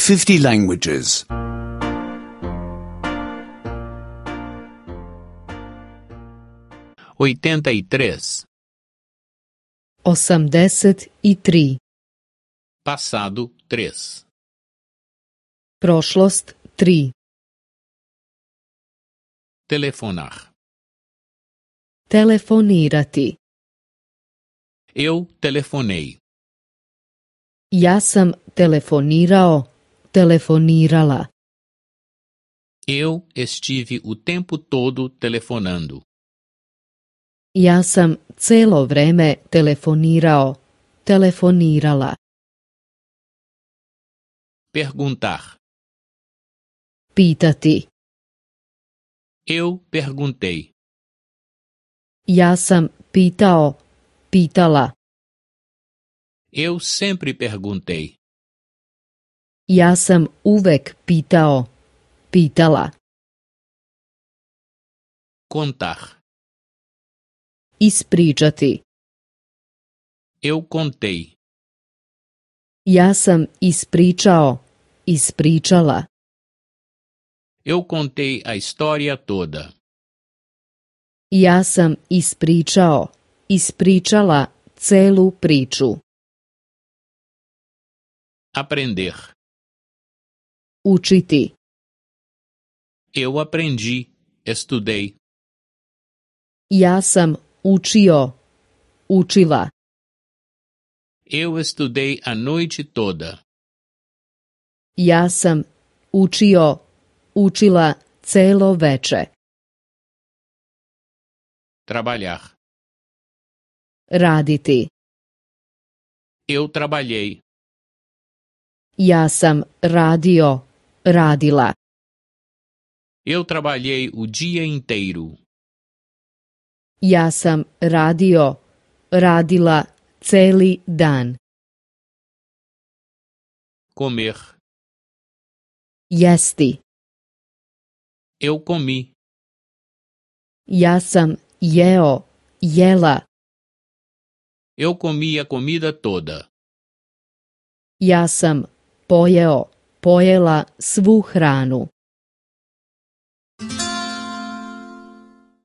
50 languages. 83. 83. Passado 3. Prošlost 3. Telefonar. Telefonirati. Eu telefonei. Ja sam telefonirao, telefonirala. Eu estive o tempo todo telefonando. Ja sam celo vreme telefonirao, telefonirala. Perguntar. Pitati. Eu perguntei. Ja sam pitao, pitala. Eu sempre perguntei. Ja sam uvek pitao, pitala. Contar. Ispričati. Eu contei. Ja sam ispričao, ispričala. Eu contei a história toda. Ja sam ispričao, ispričala celu priču. Aprender. Učiti. Eu aprendi, estudei. Ja sam učio, učila. Eu estudei a noite toda. Ja sam učio, učila celo veče. Trabalhar. Raditi. Eu trabalhei. Ja sam radio, radila. Eu trabalhei o dia inteiro. Ja sam radio, radila celi dan. Comer. Jesti. Eu comi. Ja sam jeo, jela. Eu comi a comida toda. Ja sam pojeo, pojela svu hranu.